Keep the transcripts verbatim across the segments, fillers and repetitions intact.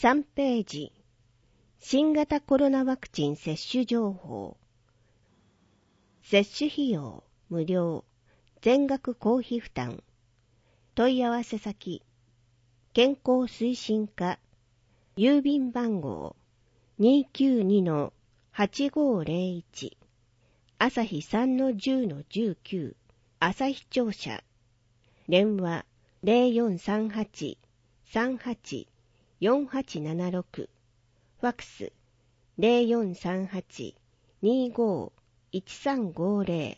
さんページ、新型コロナワクチン接種情報。接種費用無料、全額公費負担。問い合わせ先、健康推進課、郵便番号 にーきゅうにのはちごーぜろいち、朝日 さんのじゅうのじゅうきゅう、朝日庁舎。電話 ゼロよんさんはち さんはち よんはちななろく、ファックス ゼロよんさんはち にーごーいちさんごーぜろ。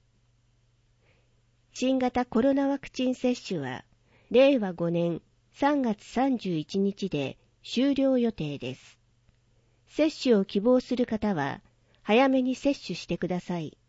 新型コロナワクチン接種は、れいわごねんさんがつさんじゅういちにちで終了予定です。接種を希望する方は、早めに接種してください。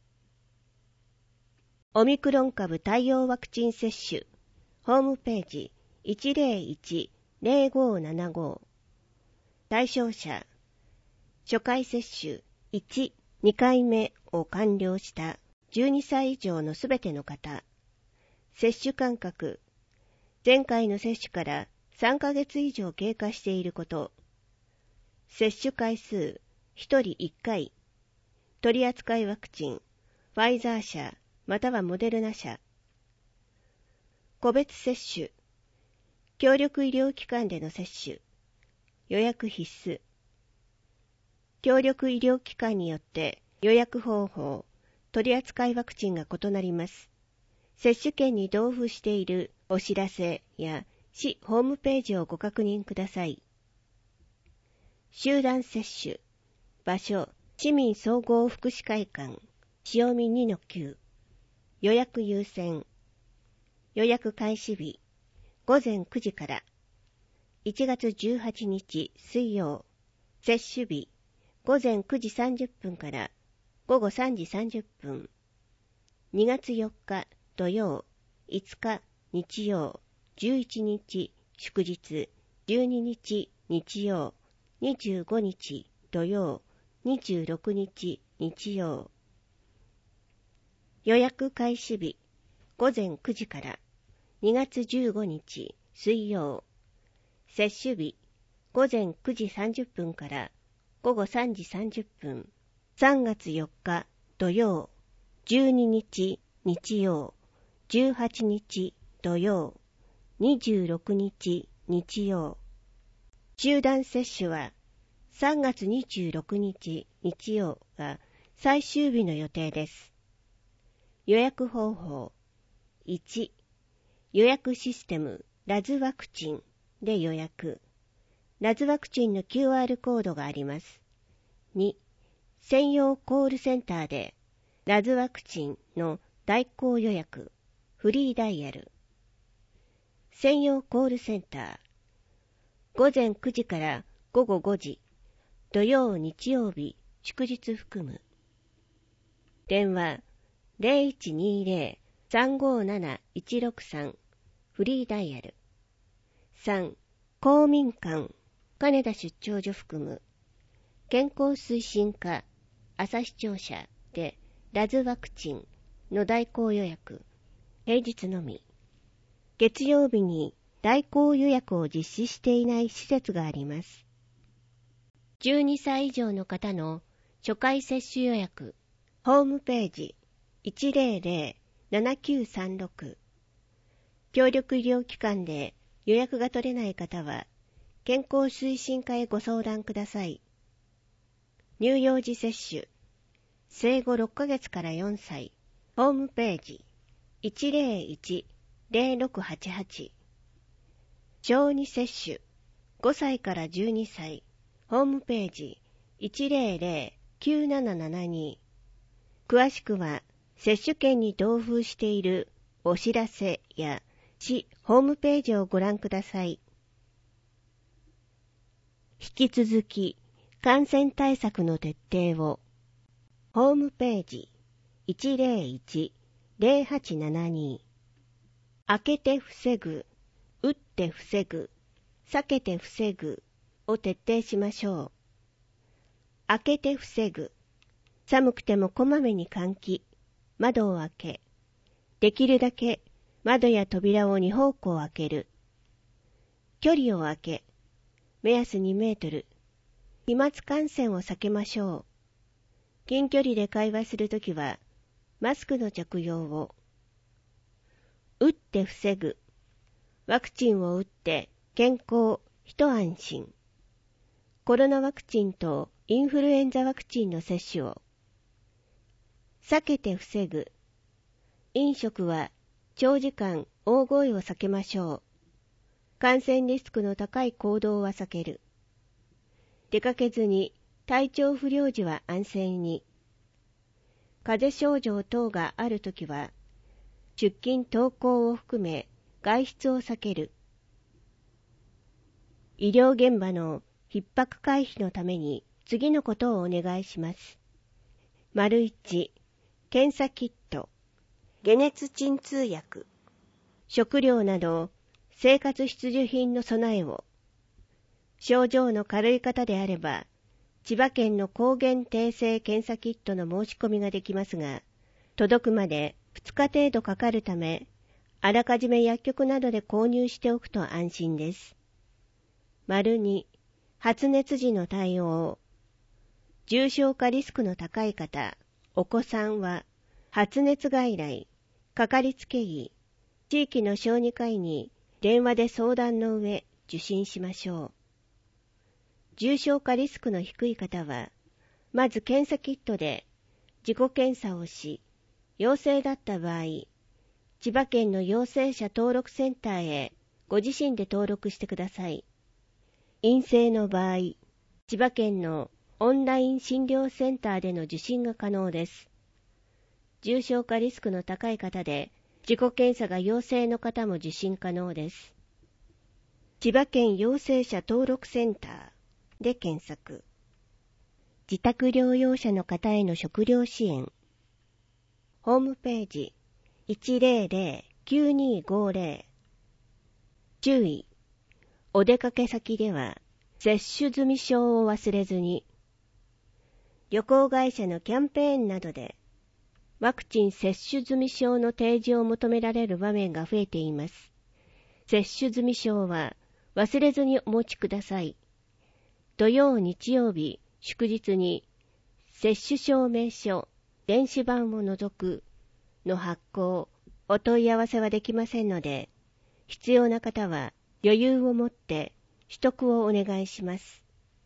オミクロン株対応ワクチン接種、ホームページ いちゼロいち ゼロごーななご。対象者、初回接種いち、にかいめを完了したじゅうにさい以上のすべての方。接種間隔、前回の接種からさんかげつ以上経過していること。接種回数、ひとりいっかい。取扱いワクチン、ファイザー社またはモデルナ社。個別接種、協力医療機関での接種。予約必須。協力医療機関によって予約方法、取扱いワクチンが異なります。接種券に同封しているお知らせや市ホームページをご確認ください。集団接種、場所、市民総合福祉会館、潮見 にのきゅう。予約優先。予約開始日、ごぜんくじから。いちがつじゅうはちにち水曜。接種日、ごぜんくじさんじゅっぷんからごごさんじさんじゅっぷん。にがつよっか土曜、いつか日曜、じゅういちにち祝日、じゅうににち日曜、にじゅうごにち土曜、にじゅうろくにち日曜。予約開始日、ごぜんくじから。にがつじゅうごにち水曜。接種日、ごぜんくじさんじゅっぷんからごごさんじさんじゅっぷん。さんがつよっか土曜、じゅうににち日曜、じゅうはちにち土曜、にじゅうろくにち日曜。集団接種はさんがつにじゅうろくにち日曜が最終日の予定です。予約方法。いち、予約システムラズワクチンで予約。ラズワクチンの キューアール コードがあります。に、専用コールセンターでラズワクチンの代行予約、フリーダイヤル。専用コールセンター。ごぜんくじからごごごじ、土曜日曜日祝日含む。電話 ゼロいちにゼロ さんごなないちろくさん、フリーダイヤル。さん、公民館、金田出張所含む。健康推進課、朝日庁舎でラズワクチンの代行予約、平日のみ。月曜日に代行予約を実施していない施設があります。じゅうにさい以上の方の初回接種予約、ホームページ いちゼロゼロ ななきゅうさんろく。協力医療機関で予約が取れない方は、健康推進課へご相談ください。乳幼児接種、生後ろっかげつからよんさい、ホームページ いちゼロいち ゼロろくはちはち。小児接種、ごさいからじゅうにさい、ホームページ いちゼロゼロ きゅうななななに。詳しくは、接種券に同封しているお知らせや市ホームページをご覧ください。引き続き、感染対策の徹底を。ホームページ いちゼロいち ゼロはちななに。開けて防ぐ、打って防ぐ、避けて防ぐを徹底しましょう。開けて防ぐ。寒くてもこまめに換気、窓を開け、できるだけ窓や扉をに方向開ける。距離を空け、 目安にメートル。飛沫感染を避けましょう。近距離で会話するときは、マスクの着用を。打って防ぐ。ワクチンを打って健康、一安心。コロナワクチンとインフルエンザワクチンの接種を。避けて防ぐ。飲食は長時間大声を避けましょう。感染リスクの高い行動は避ける。出かけずに体調不良時は安静に。風邪症状等があるときは、出勤登校を含め外出を避ける。医療現場の逼迫回避のために次のことをお願いします。丸一、検査キット、解熱鎮痛薬、食料など生活必需品の備えを。症状の軽い方であれば、千葉県の抗原定性検査キットの申し込みができますが、届くまでふつか程度かかるため、あらかじめ薬局などで購入しておくと安心です。丸に、発熱時の対応。重症化リスクの高い方、お子さんは、発熱外来、かかりつけ医、地域の小児科医に電話で相談の上受診しましょう。重症化リスクの低い方は、まず検査キットで自己検査をし、陽性だった場合、千葉県の陽性者登録センターへご自身で登録してください。陰性の場合、千葉県のオンライン診療センターでの受診が可能です。重症化リスクの高い方で、自己検査が陽性の方も受診可能です。千葉県陽性者登録センターで検索。自宅療養者の方への食料支援。ホームページ いちまるまるきゅうにごぜろ。注意。お出かけ先では接種済証を忘れずに。旅行会社のキャンペーンなどでワクチン接種済証の提示を求められる場面が増えています。接種済証は忘れずにお持ちください。土曜、日曜日、祝日に接種証明書、電子版を除くの発行、お問い合わせはできませんので、必要な方は余裕を持って取得をお願いします。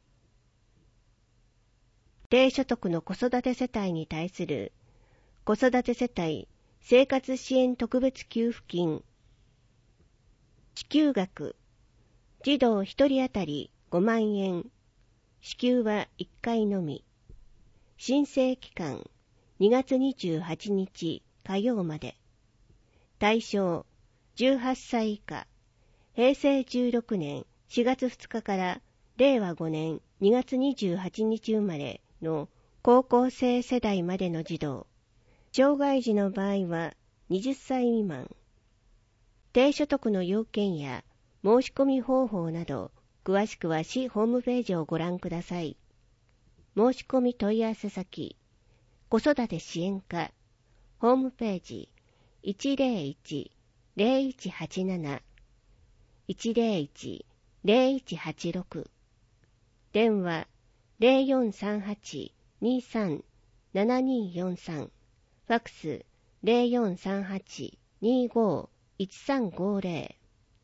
低所得の子育て世帯に対する子育て世帯生活支援特別給付金。支給額、児童ひとり当たりごまんえん。支給はいっかいのみ。申請期間にがつにじゅうはちにち火曜まで。対象じゅうはっさい以下。へいせいじゅうろくねんしがつふつかかられいわごねんにがつにじゅうはちにち生まれの高校生世代までの児童。障害児の場合ははたち未満。低所得の要件や申し込み方法など、詳しくは市ホームページをご覧ください。申し込み問い合わせ先、子育て支援課、ホームページ いちまるいちまるいちはちなな いちまるいちまるいちはちろく、電話 ゼロよんさんはち にさん ななによんさん、ファックス ゼロよんさんはち にご いちさんごぜろ。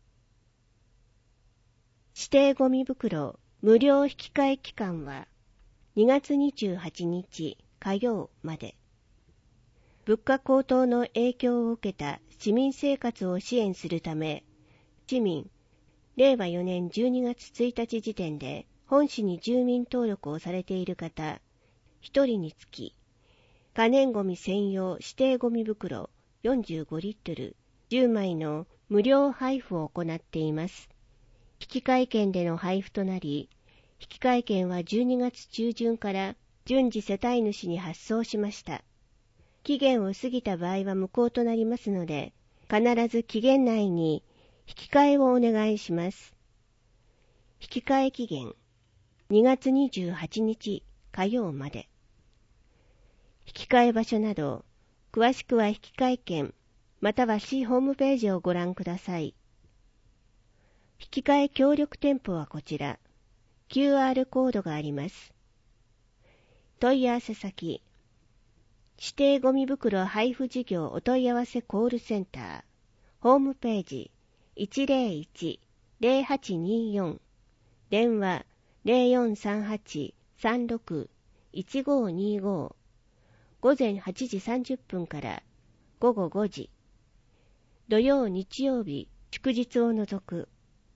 指定ゴミ袋無料引き換え期間はにがつにじゅうはちにち火曜まで。物価高騰の影響を受けた市民生活を支援するため、市民、れいわよねんじゅうにがつついたち時点で本市に住民登録をされている方、ひとりにつき、可燃ゴミ専用指定ゴミ袋よんじゅうごリットルじゅうまいの無料配布を行っています。引換券での配布となり、引換券はじゅうにがつちゅうじゅんから順次世帯主に発送しました。期限を過ぎた場合は無効となりますので、必ず期限内に引き換えをお願いします。引き換え期限、にがつにじゅうはちにち火曜まで。引き換え場所など、詳しくは引換券、または市ホームページをご覧ください。引き換え協力店舗はこちら、 キューアール コードがあります。問い合わせ先、指定ゴミ袋配布事業お問い合わせコールセンター、ホームページ いちゼロいち ゼロはちによん、電話 ゼロよんさんはち さんろく いちごにご、午前はちじさんじゅっぷんから午後ごじ、土曜日曜日祝日を除く。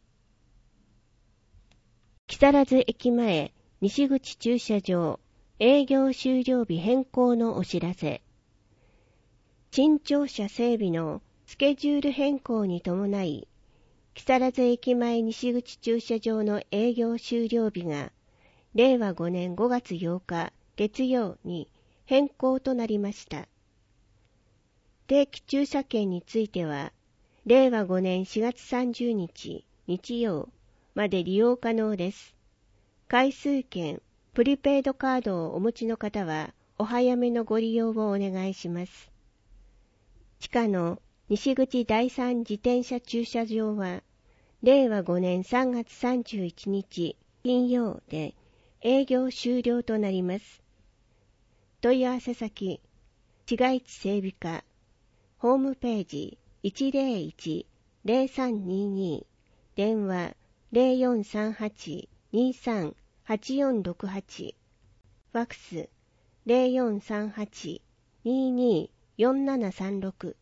木更津駅前西口駐車場営業終了日変更のお知らせ。新庁舎整備のスケジュール変更に伴い、木更津駅前西口駐車場の営業終了日が、れいわごねんごがつようか月曜に変更となりました。定期駐車券については、れいわごねんしがつさんじゅうにち日曜まで利用可能です。回数券、プリペイドカードをお持ちの方は、お早めのご利用をお願いします。地下の西口第三自転車駐車場は、れいわごねんさんがつさんじゅういちにち金曜で営業終了となります。問い合わせ先、市街地整備課、ホームページ いちゼロいち ゼロさんにに、電話 ゼロよんさんはち にさん はちよんろくはち、ファックス ゼロよんさんはち にに よんななさんろく。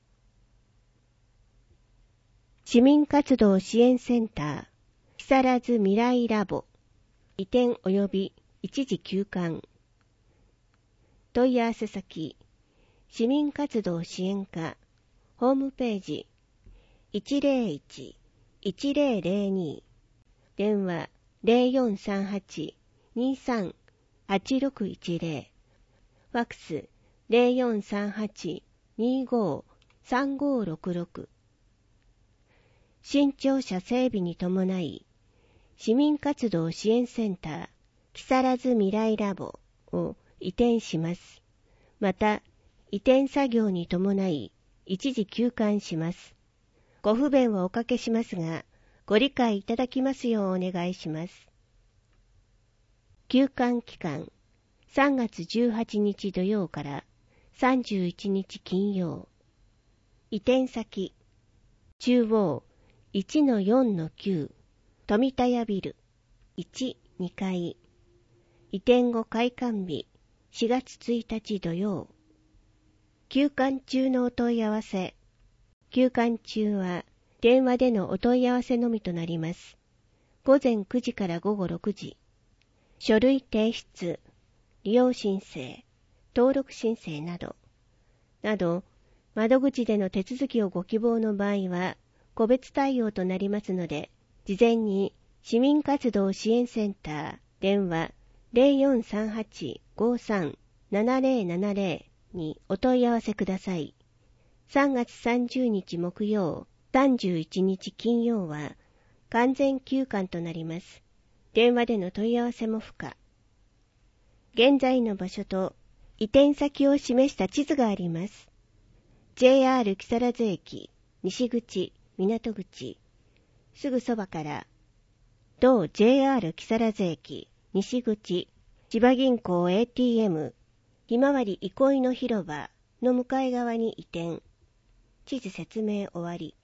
市民活動支援センター木更津未来ラボ移転及び一時休館。問い合わせ先、市民活動支援課、ホームページ いちゼロいち いちゼロゼロに、電話 ゼロよんさんはち にさん はちろくいちゼロ、ファックス ゼロよんさんはち にご さんごろくろく。新庁舎整備に伴い、市民活動支援センター木更津未来ラボを移転します。また、移転作業に伴い、一時休館します。ご不便をおかけしますが、ご理解いただきますようお願いします。休館期間、さんがつじゅうはちにち土曜からさんじゅういちにち金曜。移転先、中央 いちのよんのきゅう、富田屋ビル、いち、にかい。移転後開館日、しがつついたち土曜。休館中のお問い合わせ。休館中は電話でのお問い合わせのみとなります。ごぜんくじからごごろくじ。書類提出、利用申請、登録申請など、など、窓口での手続きをご希望の場合は、個別対応となりますので、事前に市民活動支援センター電話 ゼロよんさんはち ごさん ななゼロななゼロ にお問い合わせください。さんがつさんじゅうにち木曜、さんじゅういちにち金曜は完全休館となります。電話での問い合わせも不可。現在の場所と移転先を示した地図があります。ジェイアール 木更津駅、西口、港口、すぐそばから、同 ジェイアール 木更津駅、西口、千葉銀行 エーティーエム、ひまわり憩いの広場の向かい側に移転。地図説明終わり。